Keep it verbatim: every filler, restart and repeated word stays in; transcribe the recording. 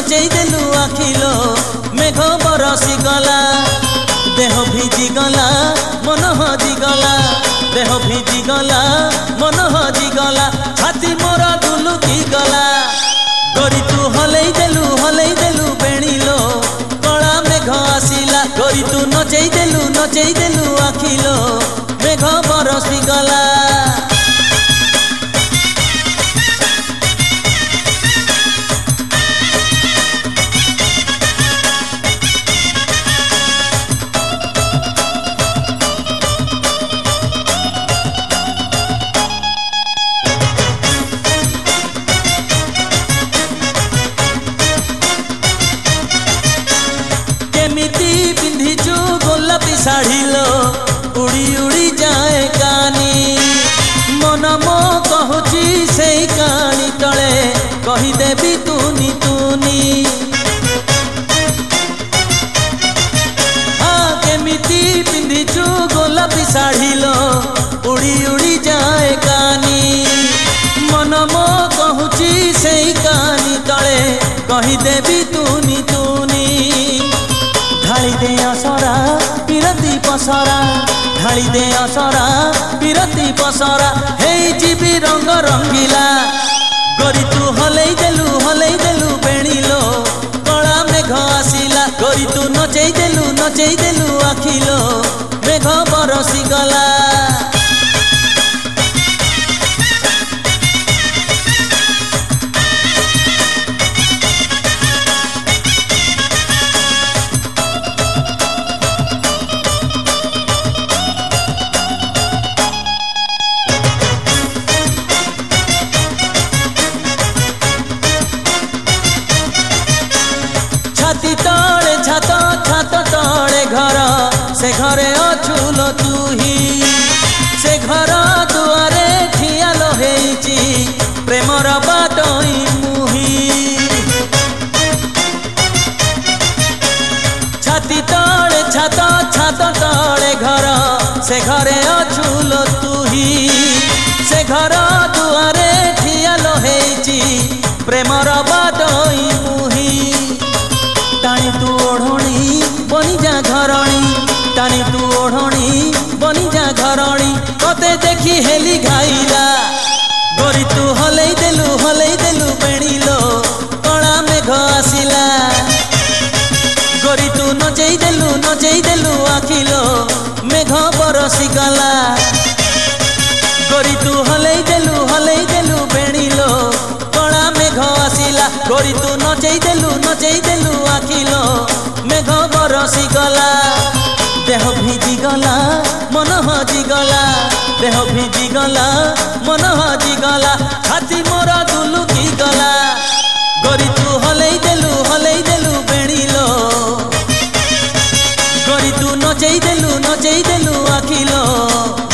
नचेई देलु आखिलो मेघ बरसी गला देह भिजी गला मन हजी गला देह भिजी गला मन हजी गला छाती मोर दुलुकी गला गरी तू हलई देलु हलई देलु बेणीलो कला मेघ आसिला गरी तू नचेई देलु नचेई देलु आखिलो मेघ बरसी गला केमिति पिंधिचु गोलापी शाढ़ी लो उड़ी उड़ी जाए कानी मन मो कहूची से कानी तले कहीदेवी तुनी तुनी हाँ केमिति पिंधिचु गोलापी शाढ़ी लो उड़ी उड़ी जाए कानी मन मो कहूची से कानी तले कहीदेवी तुनी तुनी ढाली दे असरा बिरती पसरा ढाली दे असरा बिरती पसरा हे जीवी रंग रंगीला गरी तू हलई देलु हलई देलु बेणीलो कला मेघ आसिला गरी तू नचेई देलु नचेई देलु आखिलो मेघ बरसी गला छाती तले छात छात तले घर से घरे अछुलो तुही से घर दुआरे ठिया लहेची प्रेमर बाटई मुही छाती तले छात छात तले घर से घरे अछुलो तुही से घर दुआरे ठिया लहेची प्रेमर बाटई मुही टाणी तू ओढ़णी बनी जा घरणी टाणी तू ओढ़णी बनी जा घरणी कते देखी हेली घाईला गरी तू हलई देलु हलई देलु बेणीलो कला मेघ आसिला गरी तू नचेई देलु नचेई देलु आखिलो मेघ बरसी गला गरी तू हलई देलु हलई देलु बेणीलो कला मेघ आसिला गरी तू नचेई देलु नचेई देलु आखिलो मेघ बरसी गला देह भिजी गला मन हजी गला देह भिजी गला मन हजी गला छाती मोर दुलुकी गला गरी तू हलई देलु हलई देलु बेणीलो गरी तू नचेई देलु नचेई देलु आखिलो